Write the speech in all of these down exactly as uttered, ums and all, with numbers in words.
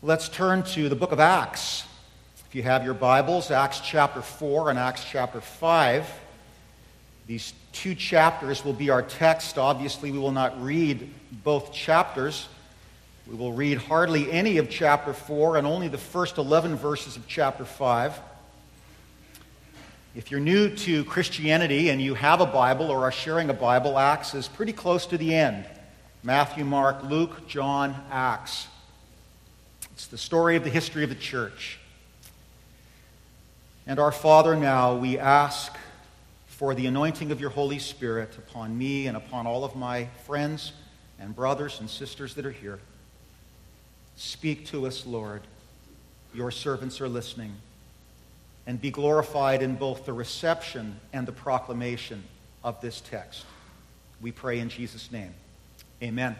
Let's turn to the book of Acts. If you have your Bibles, Acts chapter four and Acts chapter five. These two chapters will be our text. Obviously, we will not read both chapters. We will read hardly any of chapter four and only the first eleven verses of chapter five. If you're new to Christianity and you have a Bible or are sharing a Bible, Acts is pretty close to the end. Matthew, Mark, Luke, John, Acts. It's the story of the history of the church. And our Father, now we ask for the anointing of your Holy Spirit upon me and upon all of my friends and brothers and sisters that are here. Speak to us, Lord. Your servants are listening. And be glorified in both the reception and the proclamation of this text. We pray in Jesus' name. Amen.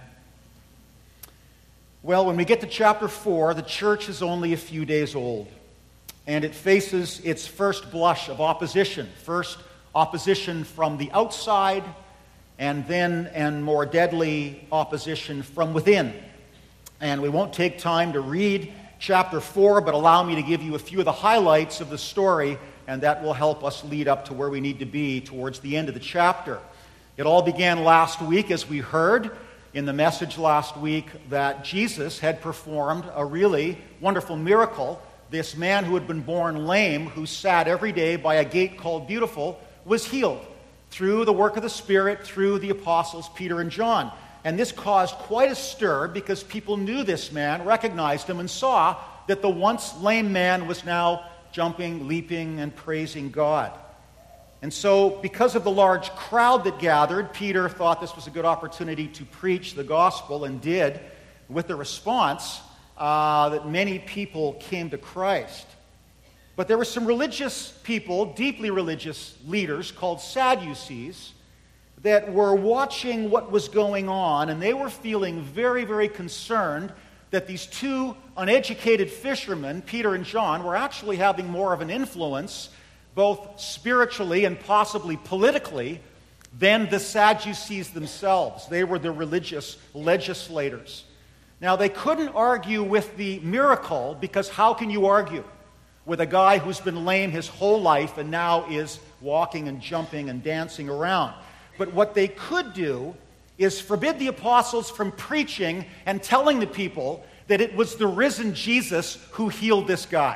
Well, when we get to chapter four, the church is only a few days old, and it faces its first blush of opposition. First, opposition from the outside, and then, and more deadly, opposition from within. And we won't take time to read chapter four, but allow me to give you a few of the highlights of the story, and that will help us lead up to where we need to be towards the end of the chapter. It all began last week, as we heard in the message last week, that Jesus had performed a really wonderful miracle. This man who had been born lame, who sat every day by a gate called Beautiful, was healed through the work of the Spirit, through the apostles Peter and John. And this caused quite a stir because people knew this man, recognized him, and saw that the once lame man was now jumping, leaping, and praising God. And so, because of the large crowd that gathered, Peter thought this was a good opportunity to preach the gospel, and did, with the response uh, that many people came to Christ. But there were some religious people, deeply religious leaders, called Sadducees, that were watching what was going on, and they were feeling very, very concerned that these two uneducated fishermen, Peter and John, were actually having more of an influence, both spiritually and possibly politically, than the Sadducees themselves. They were the religious legislators. Now, they couldn't argue with the miracle, because how can you argue with a guy who's been lame his whole life and now is walking and jumping and dancing around? But what they could do is forbid the apostles from preaching and telling the people that it was the risen Jesus who healed this guy.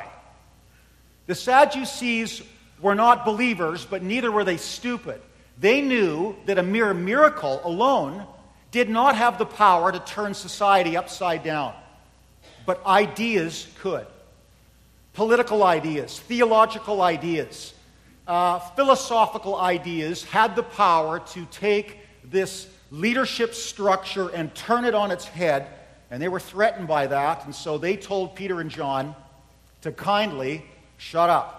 The Sadducees were not believers, but neither were they stupid. They knew that a mere miracle alone did not have the power to turn society upside down. But ideas could. Political ideas, theological ideas, uh, philosophical ideas had the power to take this leadership structure and turn it on its head, and they were threatened by that, and so they told Peter and John to kindly shut up.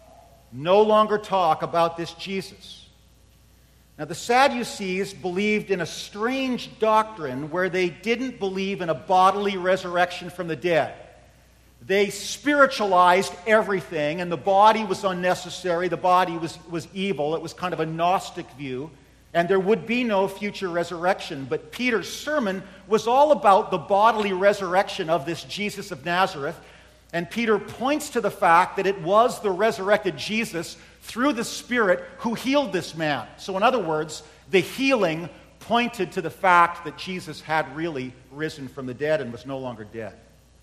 No longer talk about this Jesus. Now, the Sadducees believed in a strange doctrine where they didn't believe in a bodily resurrection from the dead. They spiritualized everything, and the body was unnecessary. The body was, was evil. It was kind of a Gnostic view, and there would be no future resurrection. But Peter's sermon was all about the bodily resurrection of this Jesus of Nazareth. And Peter points to the fact that it was the resurrected Jesus through the Spirit who healed this man. So in other words, the healing pointed to the fact that Jesus had really risen from the dead and was no longer dead.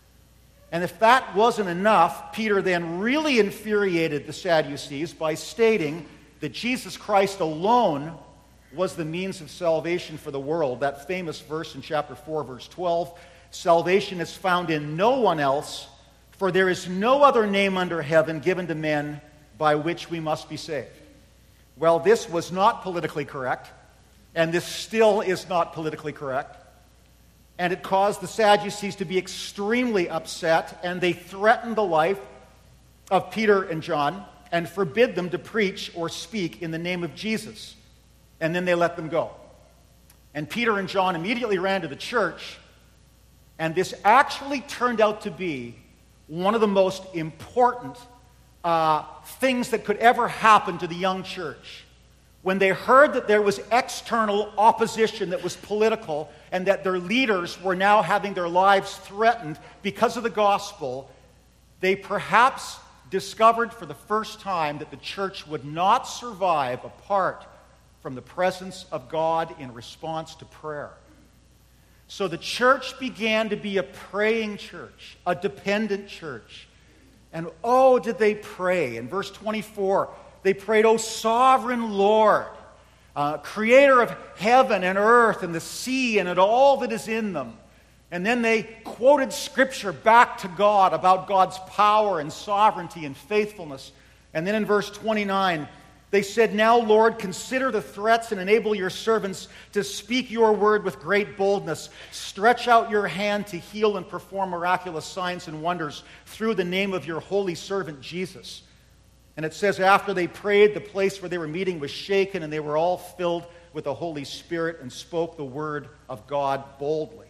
And if that wasn't enough, Peter then really infuriated the Sadducees by stating that Jesus Christ alone was the means of salvation for the world. That famous verse in chapter four, verse twelve, salvation is found in no one else, for there is no other name under heaven given to men by which we must be saved. Well, this was not politically correct, and this still is not politically correct. And it caused the Sadducees to be extremely upset, and they threatened the life of Peter and John and forbid them to preach or speak in the name of Jesus. And then they let them go. And Peter and John immediately ran to the church, and this actually turned out to be one of the most important uh, things that could ever happen to the young church. When they heard that there was external opposition that was political, and that their leaders were now having their lives threatened because of the gospel, they perhaps discovered for the first time that the church would not survive apart from the presence of God in response to prayer. So the church began to be a praying church, a dependent church. And oh, did they pray. In verse twenty-four, they prayed, "O sovereign Lord, uh, creator of heaven and earth and the sea and all that is in them." And then they quoted Scripture back to God about God's power and sovereignty and faithfulness. And then in verse twenty-nine, they said, "Now, Lord, consider the threats and enable your servants to speak your word with great boldness. Stretch out your hand to heal and perform miraculous signs and wonders through the name of your holy servant Jesus." And it says, after they prayed, the place where they were meeting was shaken, and they were all filled with the Holy Spirit and spoke the word of God boldly.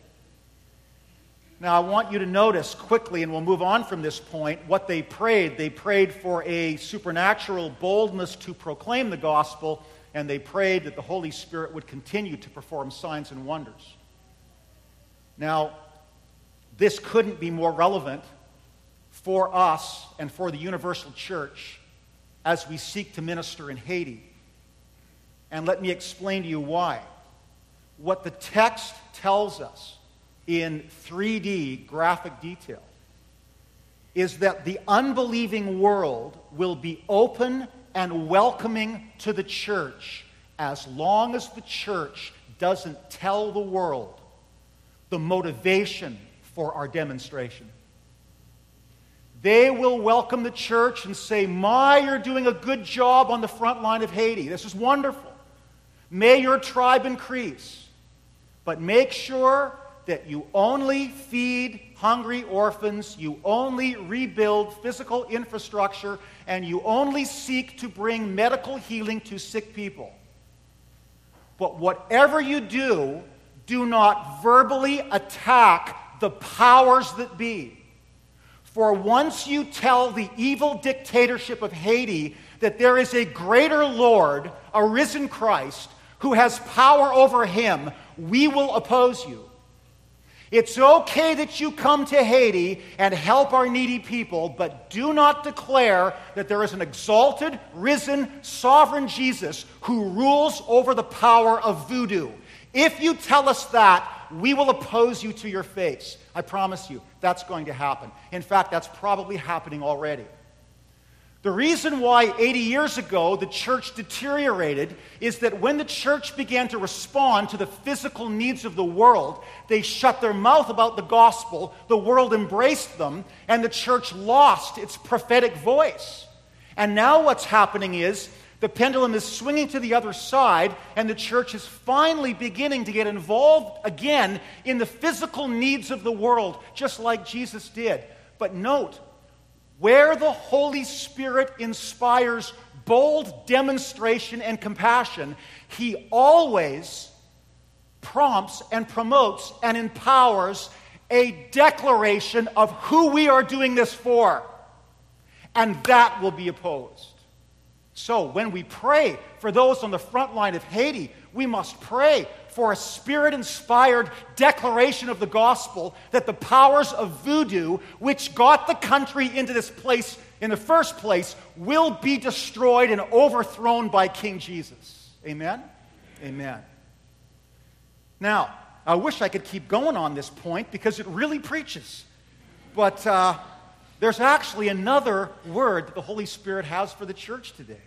Now, I want you to notice quickly, and we'll move on from this point, what they prayed. They prayed for a supernatural boldness to proclaim the gospel, and they prayed that the Holy Spirit would continue to perform signs and wonders. Now, this couldn't be more relevant for us and for the universal church as we seek to minister in Haiti. And let me explain to you why. What the text tells us in three D graphic detail is that the unbelieving world will be open and welcoming to the church as long as the church doesn't tell the world the motivation for our demonstration. They will welcome the church and say, "My, you're doing a good job on the front line of Haiti. This is wonderful. May your tribe increase. But make sure that you only feed hungry orphans, you only rebuild physical infrastructure, and you only seek to bring medical healing to sick people. But whatever you do, do not verbally attack the powers that be. For once you tell the evil dictatorship of Haiti that there is a greater Lord, a risen Christ, who has power over him, we will oppose you. It's okay that you come to Haiti and help our needy people, but do not declare that there is an exalted, risen, sovereign Jesus who rules over the power of voodoo. If you tell us that, we will oppose you to your face." I promise you, that's going to happen. In fact, that's probably happening already. The reason why eighty years ago the church deteriorated is that when the church began to respond to the physical needs of the world, they shut their mouth about the gospel, the world embraced them, and the church lost its prophetic voice. And now what's happening is the pendulum is swinging to the other side, and the church is finally beginning to get involved again in the physical needs of the world, just like Jesus did. But note, where the Holy Spirit inspires bold demonstration and compassion, he always prompts and promotes and empowers a declaration of who we are doing this for. And that will be opposed. So when we pray for those on the front line of Haiti, we must pray for a Spirit-inspired declaration of the gospel that the powers of voodoo, which got the country into this place in the first place, will be destroyed and overthrown by King Jesus. Amen? Amen. Now, I wish I could keep going on this point because it really preaches. But uh, there's actually another word that the Holy Spirit has for the church today.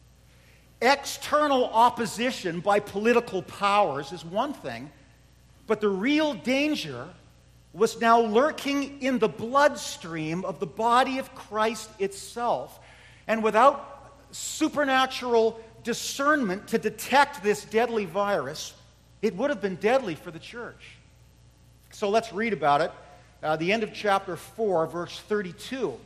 External opposition by political powers is one thing, but the real danger was now lurking in the bloodstream of the body of Christ itself. And without supernatural discernment to detect this deadly virus, it would have been deadly for the church. So let's read about it. Uh, the end of chapter four, verse thirty-two.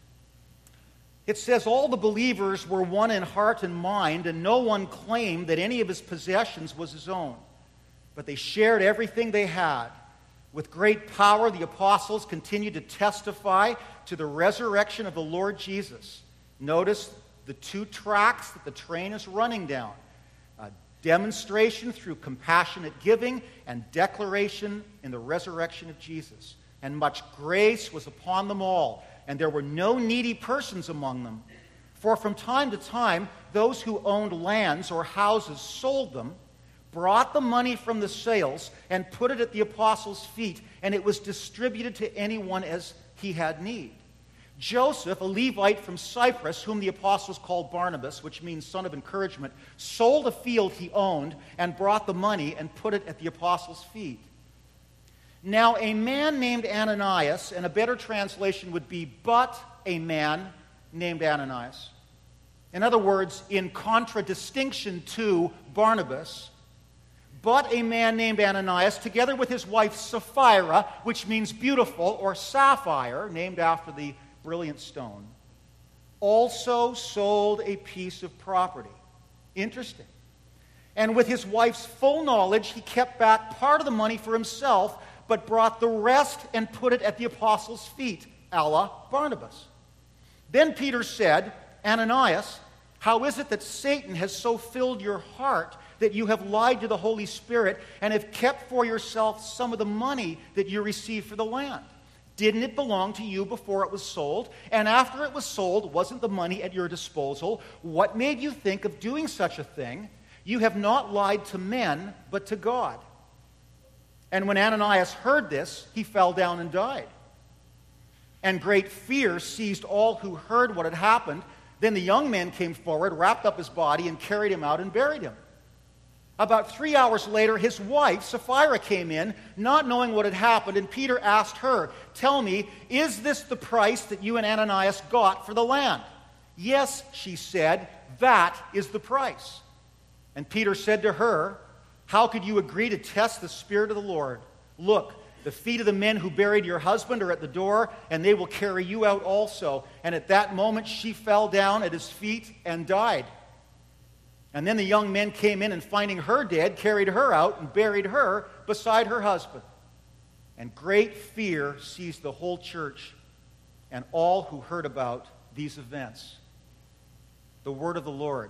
It says, "All the believers were one in heart and mind, and no one claimed that any of his possessions was his own. But they shared everything they had. With great power, the apostles continued to testify to the resurrection of the Lord Jesus." Notice the two tracks that the train is running down. Uh, demonstration through compassionate giving, and declaration in the resurrection of Jesus. And much grace was upon them all, and there were no needy persons among them. For from time to time, those who owned lands or houses sold them, brought the money from the sales, and put it at the apostles' feet, and it was distributed to anyone as he had need. Joseph, a Levite from Cyprus, whom the apostles called Barnabas, which means son of encouragement, sold a field he owned and brought the money and put it at the apostles' feet. Now a man named Ananias, and a better translation would be, but a man named Ananias. In other words, in contradistinction to Barnabas, but a man named Ananias, together with his wife Sapphira, which means beautiful, or sapphire, named after the brilliant stone, also sold a piece of property. Interesting. And with his wife's full knowledge, he kept back part of the money for himself, but brought the rest and put it at the apostles' feet, a la Barnabas. Then Peter said, Ananias, how is it that Satan has so filled your heart that you have lied to the Holy Spirit and have kept for yourself some of the money that you received for the land? Didn't it belong to you before it was sold? And after it was sold, wasn't the money at your disposal? What made you think of doing such a thing? You have not lied to men, but to God. And when Ananias heard this, he fell down and died. And great fear seized all who heard what had happened. Then the young man came forward, wrapped up his body, and carried him out and buried him. About three hours later, his wife, Sapphira, came in, not knowing what had happened, and Peter asked her, tell me, is this the price that you and Ananias got for the land? Yes, she said, that is the price. And Peter said to her, how could you agree to test the Spirit of the Lord? Look, the feet of the men who buried your husband are at the door, and they will carry you out also. And at that moment she fell down at his feet and died. And then the young men came in and, finding her dead, carried her out and buried her beside her husband. And great fear seized the whole church and all who heard about these events. The word of the Lord.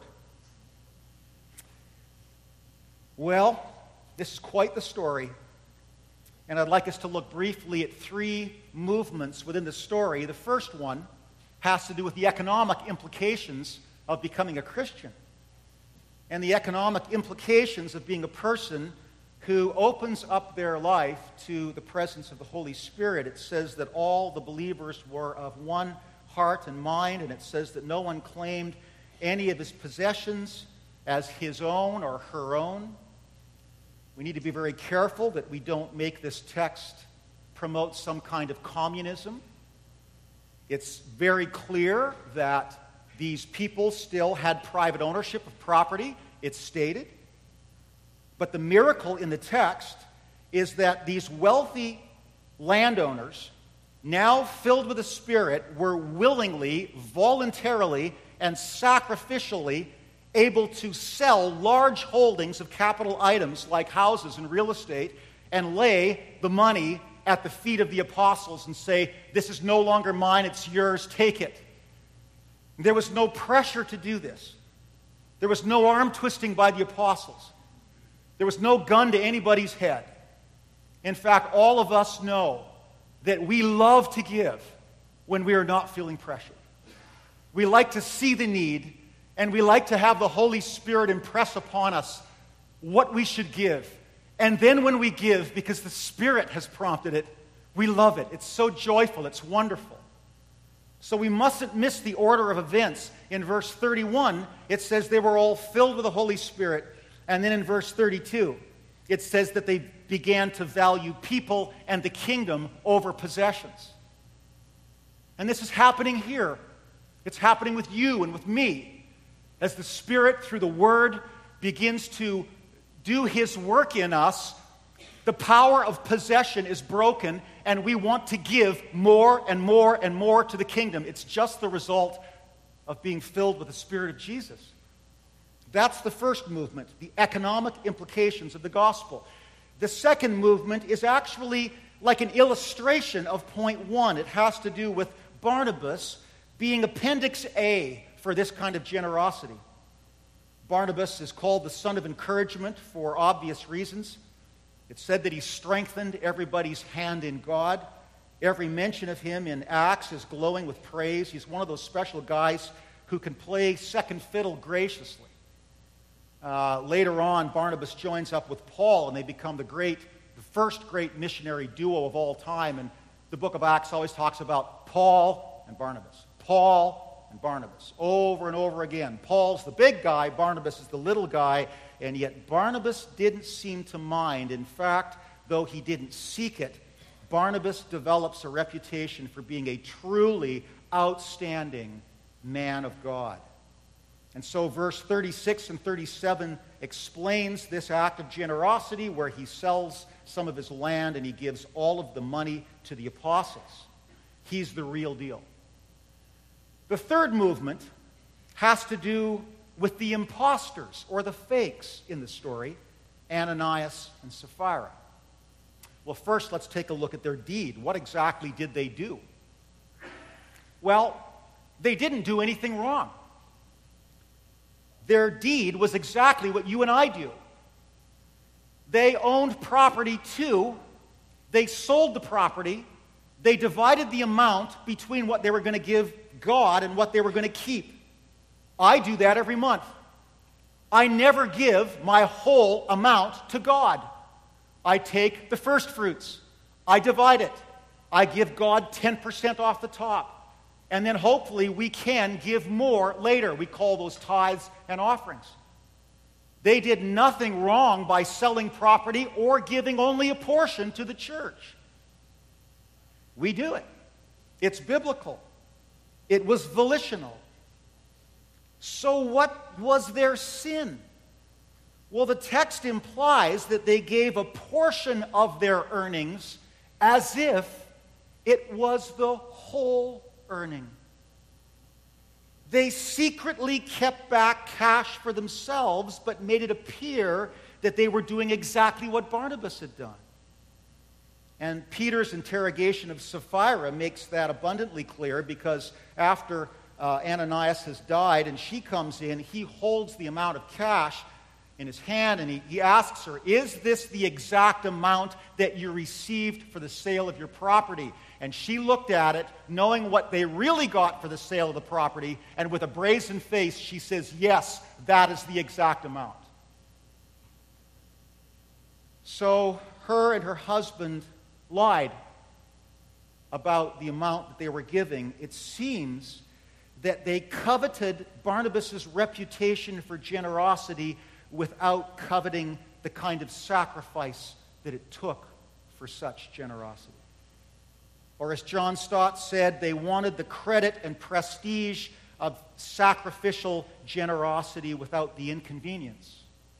Well, this is quite the story. And I'd like us to look briefly at three movements within the story. The first one has to do with the economic implications of becoming a Christian, and the economic implications of being a person who opens up their life to the presence of the Holy Spirit. It says that all the believers were of one heart and mind, and it says that no one claimed any of his possessions as his own or her own. We need to be very careful that we don't make this text promote some kind of communism. It's very clear that these people still had private ownership of property, it's stated. But the miracle in the text is that these wealthy landowners, now filled with the Spirit, were willingly, voluntarily, and sacrificially able to sell large holdings of capital items like houses and real estate and lay the money at the feet of the apostles and say, this is no longer mine, it's yours, take it. There was no pressure to do this. There was no arm twisting by the apostles. There was no gun to anybody's head. In fact, all of us know that we love to give when we are not feeling pressured. We like to see the need, and we like to have the Holy Spirit impress upon us what we should give. And then when we give, because the Spirit has prompted it, we love it. It's so joyful. It's wonderful. So we mustn't miss the order of events. In verse thirty-one, it says they were all filled with the Holy Spirit. And then in verse thirty-two, it says that they began to value people and the kingdom over possessions. And this is happening here. It's happening with you and with me. As the Spirit, through the Word, begins to do His work in us, the power of possession is broken, and we want to give more and more and more to the kingdom. It's just the result of being filled with the Spirit of Jesus. That's the first movement, the economic implications of the gospel. The second movement is actually like an illustration of point one. It has to do with Barnabas being appendix A for this kind of generosity. Barnabas is called the son of encouragement for obvious reasons. It's said that he strengthened everybody's hand in God. Every mention of him in Acts is glowing with praise. He's one of those special guys who can play second fiddle graciously. Uh, later on, Barnabas joins up with Paul, and they become the great, the first great missionary duo of all time. And the book of Acts always talks about Paul and Barnabas. Paul and Barnabas, over and over again. Paul's the big guy, Barnabas is the little guy, and yet Barnabas didn't seem to mind. In fact, though he didn't seek it, Barnabas develops a reputation for being a truly outstanding man of God. And so verse thirty-six and thirty-seven explains this act of generosity where he sells some of his land and he gives all of the money to the apostles. He's the real deal. The third movement has to do with the imposters or the fakes in the story, Ananias and Sapphira. Well, first let's take a look at their deed. What exactly did they do? Well, they didn't do anything wrong. Their deed was exactly what you and I do. They owned property too. They sold the property. They divided the amount between what they were going to give God and what they were going to keep. I do that every month. I never give my whole amount to God. I take the first fruits. I divide it. I give God ten percent off the top. And then hopefully we can give more later. We call those tithes and offerings. They did nothing wrong by selling property or giving only a portion to the church. We do it. It's biblical. It was volitional. So what was their sin? Well, the text implies that they gave a portion of their earnings as if it was the whole earning. They secretly kept back cash for themselves, but made it appear that they were doing exactly what Barnabas had done. And Peter's interrogation of Sapphira makes that abundantly clear, because after uh, Ananias has died and she comes in, he holds the amount of cash in his hand and he, he asks her, "Is this the exact amount that you received for the sale of your property?" And she looked at it, knowing what they really got for the sale of the property, and with a brazen face, she says, "Yes, that is the exact amount." So her and her husband lied about the amount that they were giving. It seems that they coveted Barnabas' reputation for generosity without coveting the kind of sacrifice that it took for such generosity. Or as John Stott said, they wanted the credit and prestige of sacrificial generosity without the inconvenience.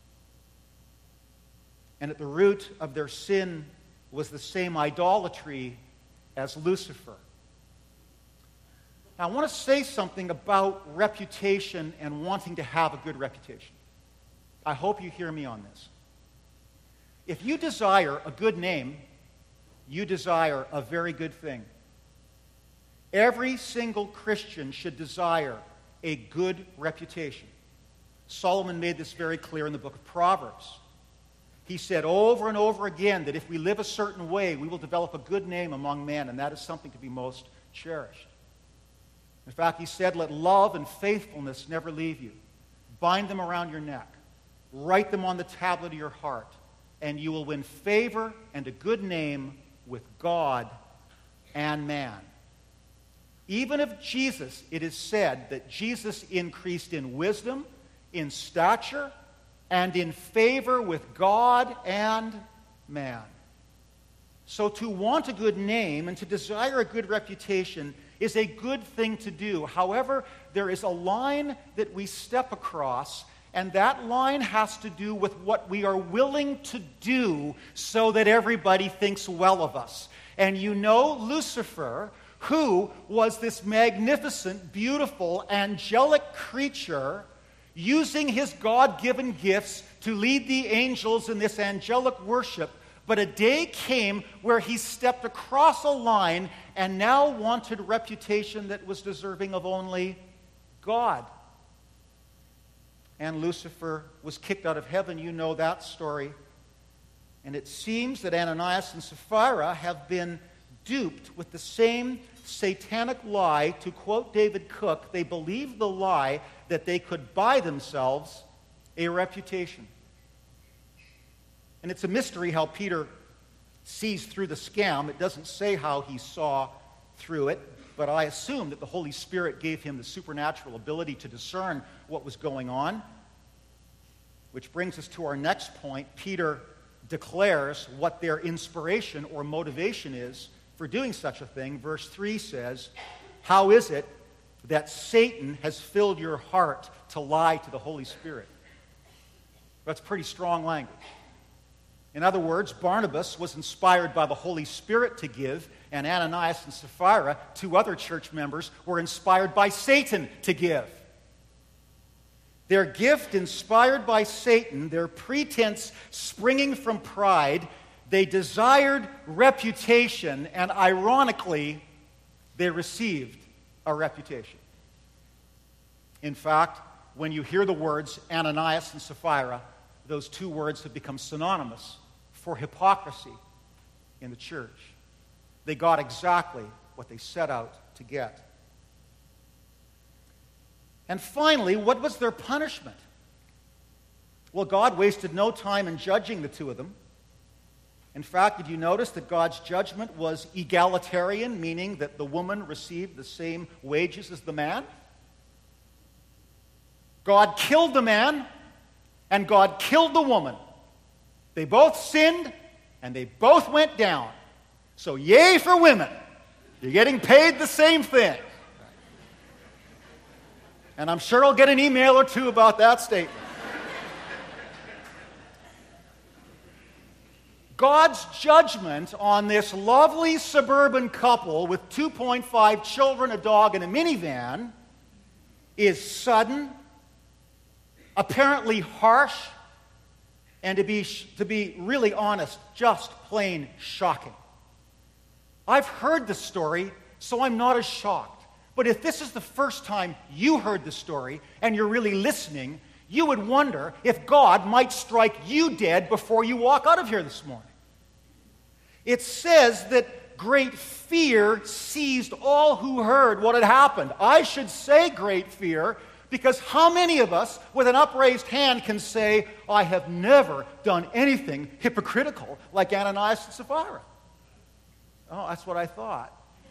And at the root of their sin was the same idolatry as Lucifer. Now, I want to say something about reputation and wanting to have a good reputation. I hope you hear me on this. If you desire a good name, you desire a very good thing. Every single Christian should desire a good reputation. Solomon made this very clear in the book of Proverbs. He said over and over again that if we live a certain way, we will develop a good name among men, and that is something to be most cherished. In fact, he said, "Let love and faithfulness never leave you. Bind them around your neck. Write them on the tablet of your heart, and you will win favor and a good name with God and man." Even of Jesus, it is said that Jesus increased in wisdom, in stature, and in favor with God and man. So to want a good name and to desire a good reputation is a good thing to do. However, there is a line that we step across, and that line has to do with what we are willing to do so that everybody thinks well of us. And you know Lucifer, who was this magnificent, beautiful, angelic creature, using his God-given gifts to lead the angels in this angelic worship. But a day came where he stepped across a line and now wanted reputation that was deserving of only God. and Lucifer was kicked out of heaven. You know that story. And it seems that Ananias and Sapphira have been duped with the same satanic lie. To quote David Cook, they believed the lie that they could buy themselves a reputation. And it's a mystery how Peter sees through the scam. It doesn't say how he saw through it, but I assume that the Holy Spirit gave him the supernatural ability to discern what was going on. Which brings us to our next point. Peter declares what their inspiration or motivation is for doing such a thing. Verse three says, "How is it that Satan has filled your heart to lie to the Holy Spirit?" That's pretty strong language. In other words, Barnabas was inspired by the Holy Spirit to give, and Ananias and Sapphira, two other church members, were inspired by Satan to give. Their gift inspired by Satan, their pretense springing from pride, they desired reputation, and ironically, they received a reputation. In fact, when you hear the words Ananias and Sapphira, those two words have become synonymous for hypocrisy in the church. They got exactly what they set out to get. And finally, what was their punishment? Well, God wasted no time in judging the two of them. In fact, did you notice that God's judgment was egalitarian, meaning that the woman received the same wages as the man? God killed the man, and God killed the woman. They both sinned, and they both went down. So yay for women. You're getting paid the same thing. And I'm sure I'll get an email or two about that statement. God's judgment on this lovely suburban couple with two point five children, a dog, and a minivan is sudden, apparently harsh, and to be, to be really honest, just plain shocking. I've heard the story, so I'm not as shocked. But if this is the first time you heard the story and you're really listening, you would wonder if God might strike you dead before you walk out of here this morning. It says that great fear seized all who heard what had happened. I should say great fear, because how many of us with an upraised hand can say, I have never done anything hypocritical like Ananias and Sapphira? Oh, that's what I thought.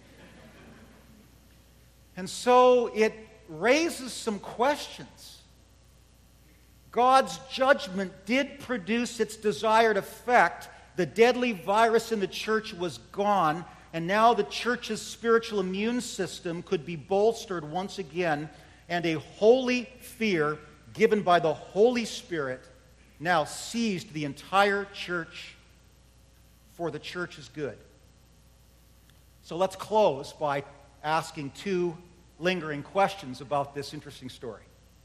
And so it raises some questions. God's judgment did produce its desired effect. The deadly virus in the church was gone, and now the church's spiritual immune system could be bolstered once again, and a holy fear given by the Holy Spirit now seized the entire church for the church's good. So let's close by asking two lingering questions about this interesting story.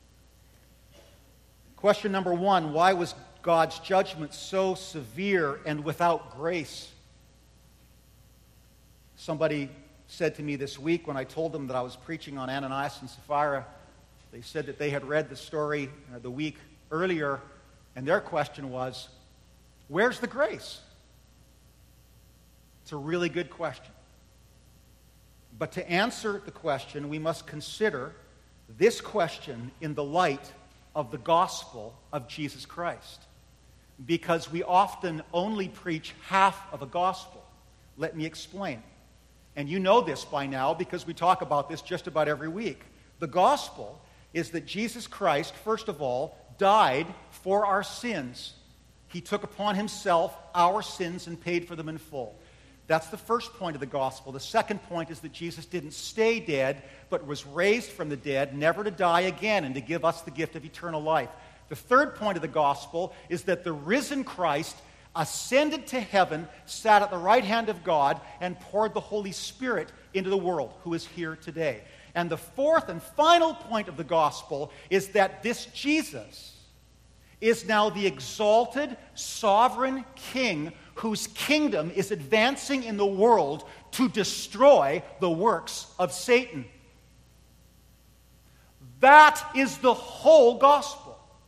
Question number one, why was God's judgment so severe and without grace? Somebody said to me this week when I told them that I was preaching on Ananias and Sapphira, they said that they had read the story uh, the week earlier, and their question was, where's the grace? It's a really good question. But to answer the question, we must consider this question in the light of the gospel of Jesus Christ. Because we often only preach half of a gospel. Let me explain. And you know this by now because we talk about this just about every week. The gospel is that Jesus Christ, first of all, died for our sins. He took upon himself our sins and paid for them in full. That's the first point of the gospel. The second point is that Jesus didn't stay dead, but was raised from the dead, never to die again, and to give us the gift of eternal life. The third point of the gospel is that the risen Christ ascended to heaven, sat at the right hand of God, and poured the Holy Spirit into the world, who is here today. And the fourth and final point of the gospel is that this Jesus is now the exalted, sovereign King whose kingdom is advancing in the world to destroy the works of Satan. That is the whole gospel.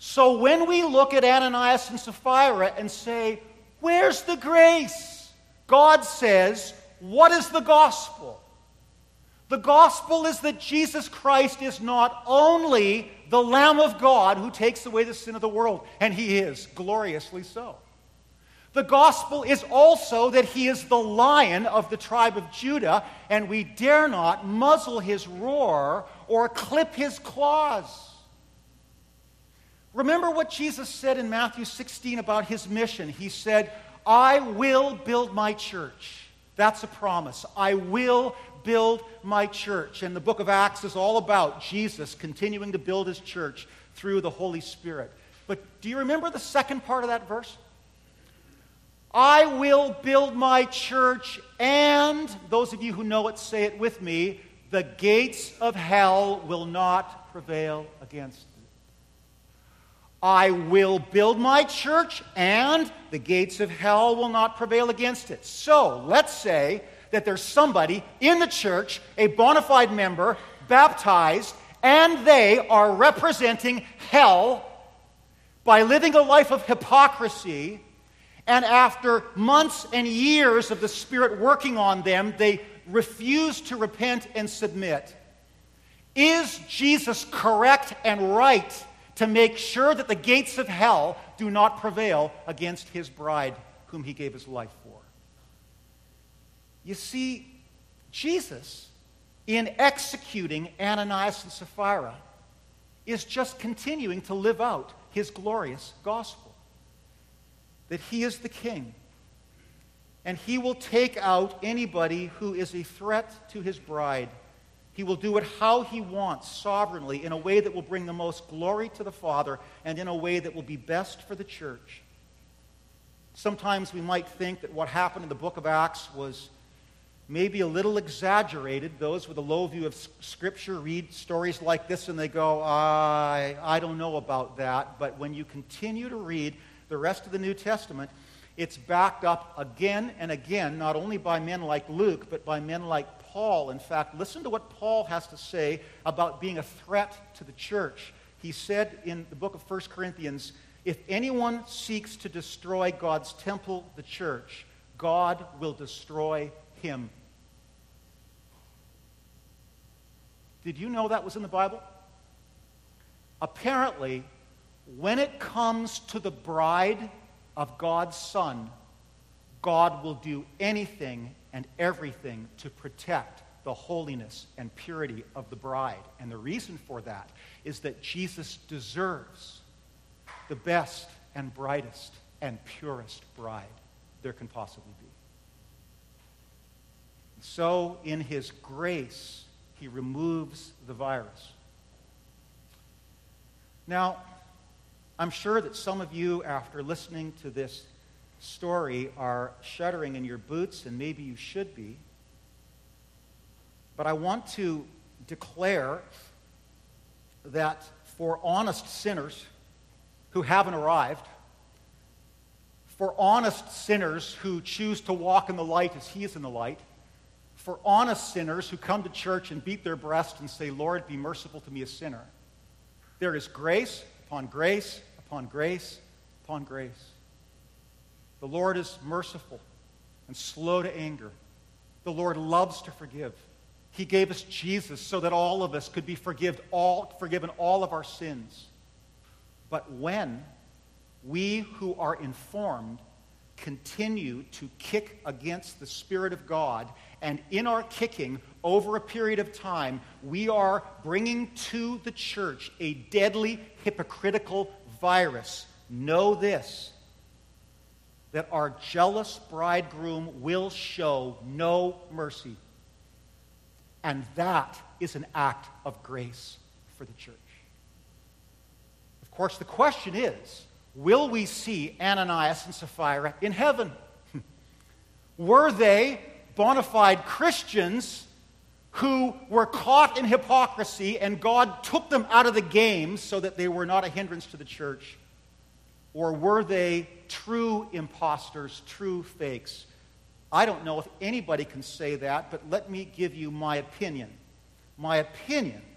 So when we look at Ananias and Sapphira and say, where's the grace? God says, what is the gospel? The gospel is that Jesus Christ is not only the Lamb of God who takes away the sin of the world, and he is, gloriously so. The gospel is also that he is the Lion of the tribe of Judah, and we dare not muzzle his roar or clip his claws. Remember what Jesus said in Matthew sixteen about his mission. He said, I will build my church. That's a promise. I will build my church. And the book of Acts is all about Jesus continuing to build his church through the Holy Spirit. But do you remember the second part of that verse? I will build my church, and, those of you who know it, say it with me, the gates of hell will not prevail against it. I will build my church, and the gates of hell will not prevail against it. So, let's say that there's somebody in the church, a bona fide member, baptized, and they are representing hell by living a life of hypocrisy. And after months and years of the Spirit working on them, they refuse to repent and submit. Is Jesus correct and right to make sure that the gates of hell do not prevail against his bride, whom he gave his life for? You see, Jesus, in executing Ananias and Sapphira, is just continuing to live out his glorious gospel. That he is the king. And he will take out anybody who is a threat to his bride. He will do it how he wants, sovereignly, in a way that will bring the most glory to the Father and in a way that will be best for the church. Sometimes we might think that what happened in the book of Acts was maybe a little exaggerated. Those with a low view of Scripture read stories like this and they go, I, I don't know about that. But when you continue to read the rest of the New Testament, it's backed up again and again, not only by men like Luke, but by men like Paul. In fact, listen to what Paul has to say about being a threat to the church. He said in the book of First Corinthians, if anyone seeks to destroy God's temple, the church, God will destroy him. Did you know that was in the Bible? Apparently, when it comes to the bride of God's Son, God will do anything and everything to protect the holiness and purity of the bride. And the reason for that is that Jesus deserves the best and brightest and purest bride there can possibly be. So, in his grace, he removes the virus. Now, I'm sure that some of you, after listening to this story, are shuddering in your boots, and maybe you should be. But I want to declare that for honest sinners who haven't arrived, for honest sinners who choose to walk in the light as he is in the light, for honest sinners who come to church and beat their breast and say, Lord, be merciful to me, a sinner, there is grace upon grace upon grace upon grace. The Lord is merciful and slow to anger. The Lord loves to forgive. He gave us Jesus so that all of us could be forgiven all, forgiven all of our sins. But when we who are informed continue to kick against the Spirit of God, and in our kicking over a period of time, we are bringing to the church a deadly, hypocritical virus. Know this, that our jealous bridegroom will show no mercy. And that is an act of grace for the church. Of course, the question is, will we see Ananias and Sapphira in heaven? Were they bona fide Christians who were caught in hypocrisy and God took them out of the game so that they were not a hindrance to the church? Or were they true imposters, true fakes? I don't know if anybody can say that, but let me give you my opinion. My opinion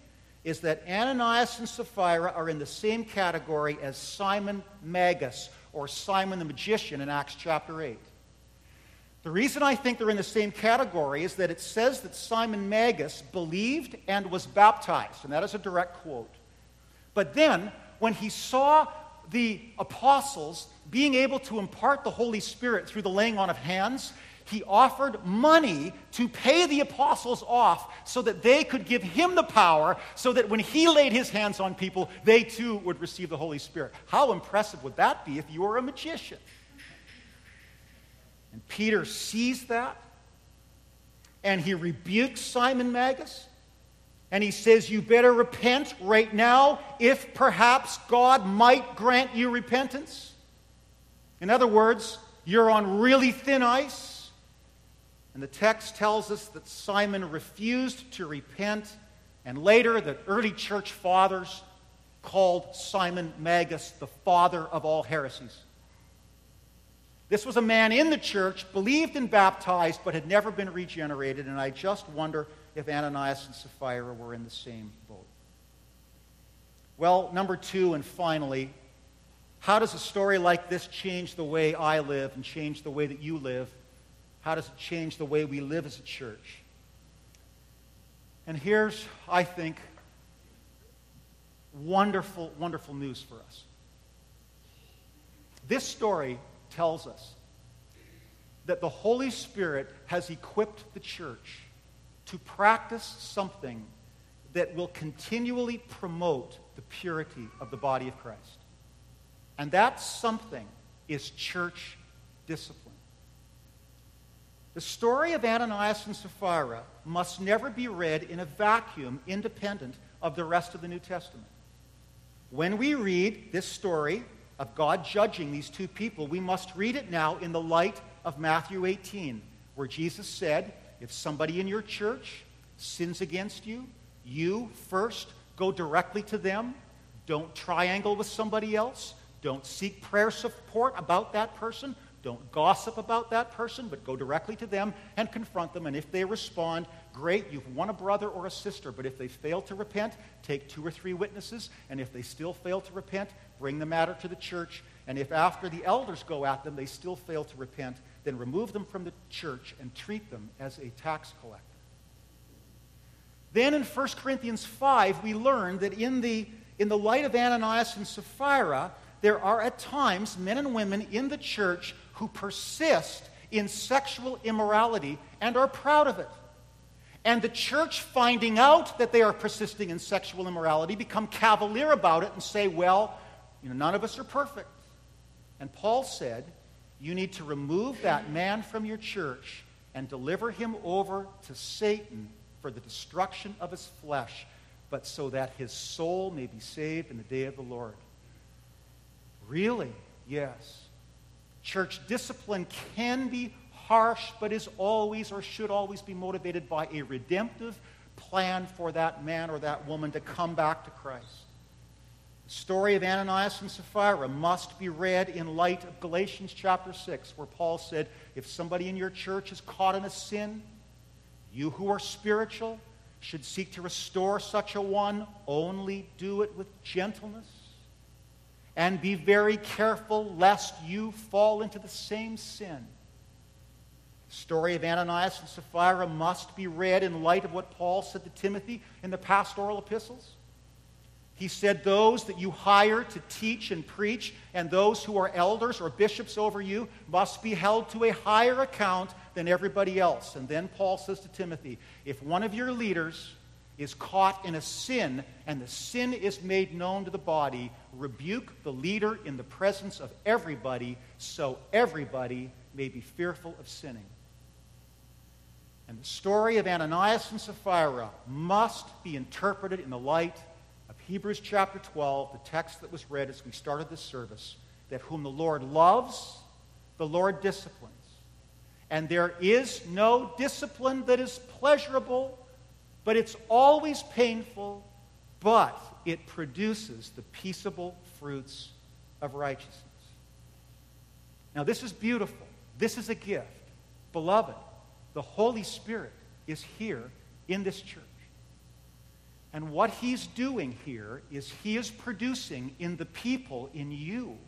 is that Ananias and Sapphira are in the same category as Simon Magus, or Simon the magician in Acts chapter eight. The reason I think they're in the same category is that it says that Simon Magus believed and was baptized, and that is a direct quote. But then, when he saw the apostles being able to impart the Holy Spirit through the laying on of hands, he offered money to pay the apostles off so that they could give him the power, so that when he laid his hands on people, they too would receive the Holy Spirit. How impressive would that be if you were a magician? And Peter sees that, and he rebukes Simon Magus, and he says, you better repent right now, if perhaps God might grant you repentance. In other words, you're on really thin ice. And the text tells us that Simon refused to repent, and later the early church fathers called Simon Magus the father of all heresies. This was a man in the church, believed and baptized, but had never been regenerated, and I just wonder if Ananias and Sapphira were in the same boat. Well, number two, and finally, how does a story like this change the way I live and change the way that you live? How does it change the way we live as a church? And here's, I think, wonderful, wonderful news for us. This story tells us that the Holy Spirit has equipped the church to practice something that will continually promote the purity of the body of Christ. And that something is church discipline. The story of Ananias and Sapphira must never be read in a vacuum independent of the rest of the New Testament. When we read this story of God judging these two people, we must read it now in the light of Matthew eighteen, where Jesus said, if somebody in your church sins against you, you first go directly to them. Don't triangle with somebody else. Don't seek prayer support about that person. Don't gossip about that person, but go directly to them and confront them. And if they respond, great, you've won a brother or a sister. But if they fail to repent, take two or three witnesses. And if they still fail to repent, bring the matter to the church. And if after the elders go at them, they still fail to repent, then remove them from the church and treat them as a tax collector. Then in First Corinthians five, we learn that in the, in the light of Ananias and Sapphira, there are at times men and women in the church who persist in sexual immorality and are proud of it. And the church, finding out that they are persisting in sexual immorality, become cavalier about it and say, well, you know, none of us are perfect. And Paul said, you need to remove that man from your church and deliver him over to Satan for the destruction of his flesh, but so that his soul may be saved in the day of the Lord. Really? Yes. Church discipline can be harsh, but is always or should always be motivated by a redemptive plan for that man or that woman to come back to Christ. The story of Ananias and Sapphira must be read in light of Galatians chapter six, where Paul said, if somebody in your church is caught in a sin, you who are spiritual should seek to restore such a one. Only do it with gentleness. And be very careful lest you fall into the same sin. The story of Ananias and Sapphira must be read in light of what Paul said to Timothy in the pastoral epistles. He said, those that you hire to teach and preach, and those who are elders or bishops over you, must be held to a higher account than everybody else. And then Paul says to Timothy, if one of your leaders is caught in a sin, and the sin is made known to the body, rebuke the leader in the presence of everybody, so everybody may be fearful of sinning. And the story of Ananias and Sapphira must be interpreted in the light of Hebrews chapter twelve, the text that was read as we started this service, that whom the Lord loves, the Lord disciplines. And there is no discipline that is pleasurable, but it's always painful, but it produces the peaceable fruits of righteousness. Now, this is beautiful. This is a gift. Beloved, the Holy Spirit is here in this church. And what he's doing here is he is producing in the people, in you,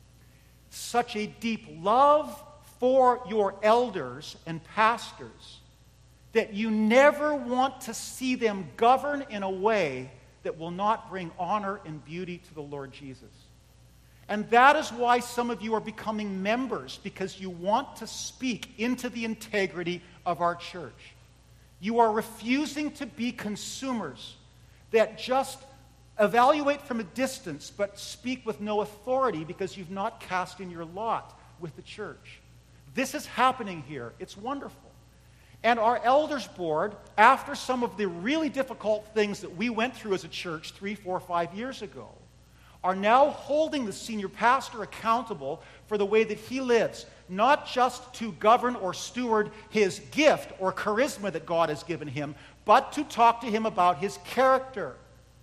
such a deep love for your elders and pastors that you never want to see them govern in a way that will not bring honor and beauty to the Lord Jesus. And that is why some of you are becoming members, because you want to speak into the integrity of our church. You are refusing to be consumers that just evaluate from a distance but speak with no authority because you've not cast in your lot with the church. This is happening here. It's wonderful. And our elders board, after some of the really difficult things that we went through as a church three, four, five years ago, are now holding the senior pastor accountable for the way that he lives, not just to govern or steward his gift or charisma that God has given him, but to talk to him about his character.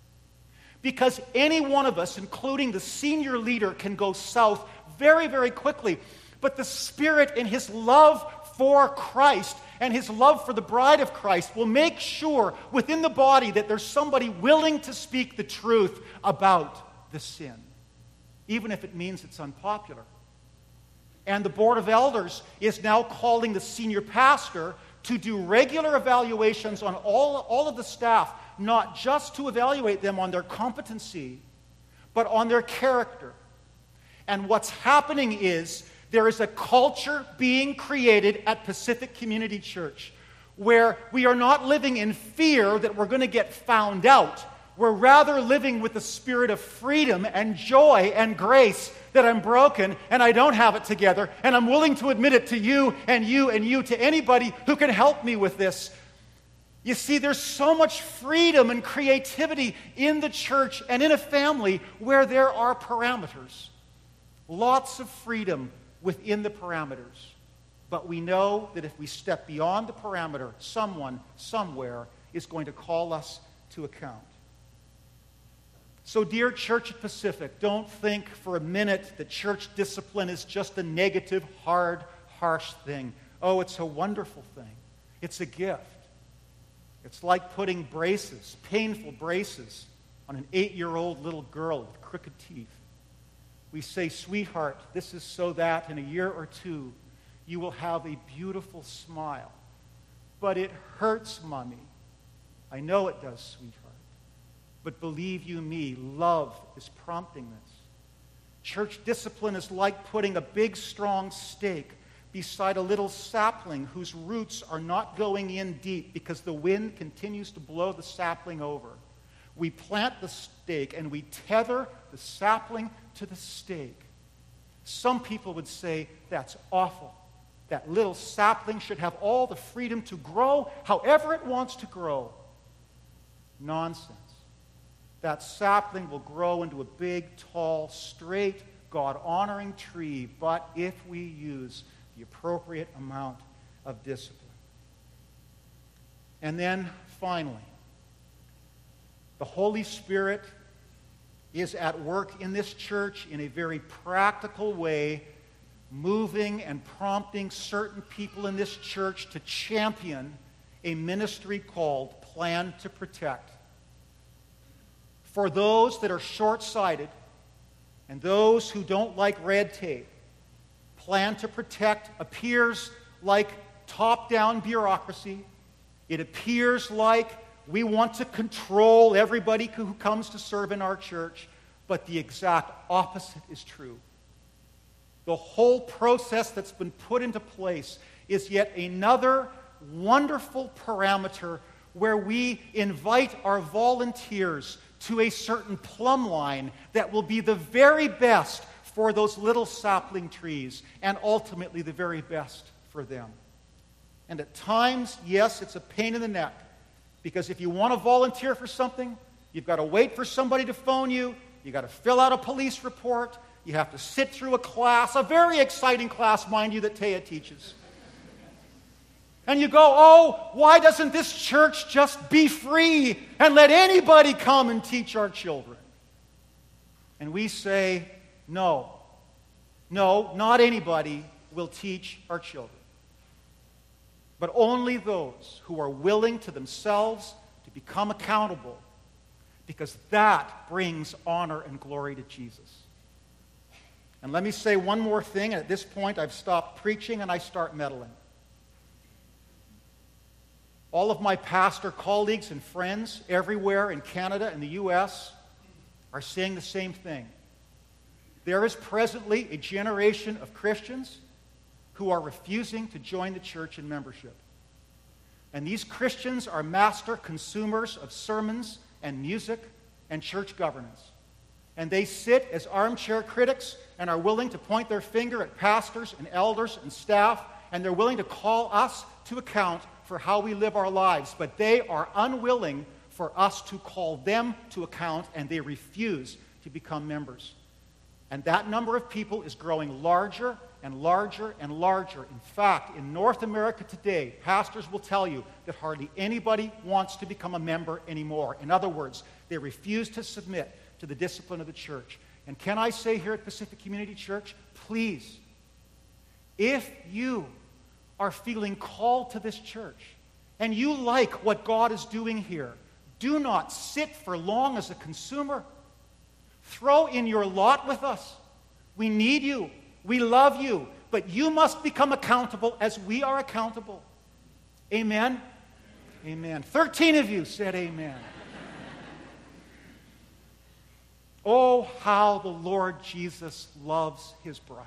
Because any one of us, including the senior leader, can go south very, very quickly. But the Spirit in his love for Christ and his love for the bride of Christ will make sure within the body that there's somebody willing to speak the truth about the sin, even if it means it's unpopular. And the board of elders is now calling the senior pastor to do regular evaluations on all, all of the staff, not just to evaluate them on their competency, but on their character. And what's happening is there is a culture being created at Pacific Community Church where we are not living in fear that we're going to get found out. We're rather living with the spirit of freedom and joy and grace that I'm broken and I don't have it together, and I'm willing to admit it to you and you and you, to anybody who can help me with this. You see, there's so much freedom and creativity in the church and in a family where there are parameters. Lots of freedom within the parameters. But we know that if we step beyond the parameter, someone, somewhere, is going to call us to account. So, dear Church at Pacific, don't think for a minute that church discipline is just a negative, hard, harsh thing. Oh, it's a wonderful thing. It's a gift. It's like putting braces, painful braces, on an eight-year-old little girl with crooked teeth. We say, sweetheart, this is so that in a year or two, you will have a beautiful smile. But it hurts, Mommy. I know it does, sweetheart. But believe you me, love is prompting this. Church discipline is like putting a big, strong stake beside a little sapling whose roots are not going in deep because the wind continues to blow the sapling over. We plant the stake and we tether the sapling to the stake. Some people would say that's awful. That little sapling should have all the freedom to grow however it wants to grow. Nonsense. That sapling will grow into a big, tall, straight, God-honoring tree, but if we use the appropriate amount of discipline. And then, finally, the Holy Spirit is at work in this church in a very practical way, moving and prompting certain people in this church to champion a ministry called Plan to Protect. For those that are short-sighted and those who don't like red tape, Plan to Protect appears like top-down bureaucracy. It appears like we want to control everybody who comes to serve in our church, but the exact opposite is true. The whole process that's been put into place is yet another wonderful parameter where we invite our volunteers to a certain plumb line that will be the very best for those little sapling trees and ultimately the very best for them. And at times, yes, it's a pain in the neck, because if you want to volunteer for something, you've got to wait for somebody to phone you, you've got to fill out a police report, you have to sit through a class, a very exciting class, mind you, that Taya teaches. And you go, oh, why doesn't this church just be free and let anybody come and teach our children? And we say, no, no, not anybody will teach our children. But only those who are willing to themselves to become accountable because that brings honor and glory to Jesus. And let me say one more thing, and at this point I've stopped preaching and I start meddling. All of my pastor colleagues and friends everywhere in Canada and the U S are saying the same thing. There is presently a generation of Christians who are refusing to join the church in membership. And these Christians are master consumers of sermons and music and church governance. And they sit as armchair critics and are willing to point their finger at pastors and elders and staff, and they're willing to call us to account for how we live our lives. But they are unwilling for us to call them to account, and they refuse to become members. And that number of people is growing larger and larger and larger. In fact, in North America today, pastors will tell you that hardly anybody wants to become a member anymore. In other words, they refuse to submit to the discipline of the church. And can I say here at Pacific Community Church, please, if you are feeling called to this church and you like what God is doing here, do not sit for long as a consumer. Throw in your lot with us. We need you. We love you. But you must become accountable as we are accountable. Amen? Amen. Thirteen of you said amen. Oh, how the Lord Jesus loves his bride.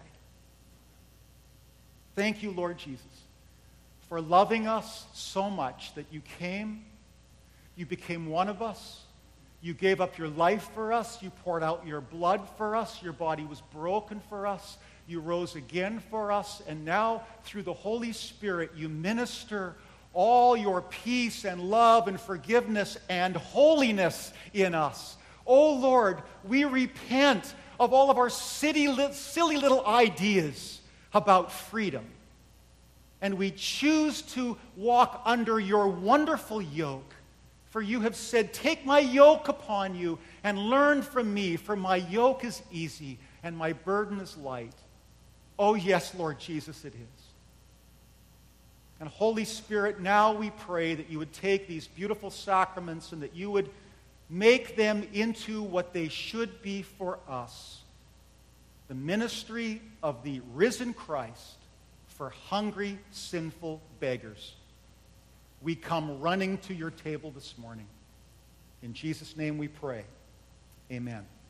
Thank you, Lord Jesus, for loving us so much that you came, you became one of us, you gave up your life for us, you poured out your blood for us, your body was broken for us, you rose again for us, and now through the Holy Spirit you minister all your peace and love and forgiveness and holiness in us. Oh Lord, we repent of all of our silly, silly little ideas about freedom. And we choose to walk under your wonderful yoke. For you have said, take my yoke upon you and learn from me, for my yoke is easy and my burden is light. Oh yes, Lord Jesus, it is. And Holy Spirit, now we pray that you would take these beautiful sacraments and that you would make them into what they should be for us. The ministry of the risen Christ for hungry, sinful beggars. We come running to your table this morning. In Jesus' name we pray. Amen.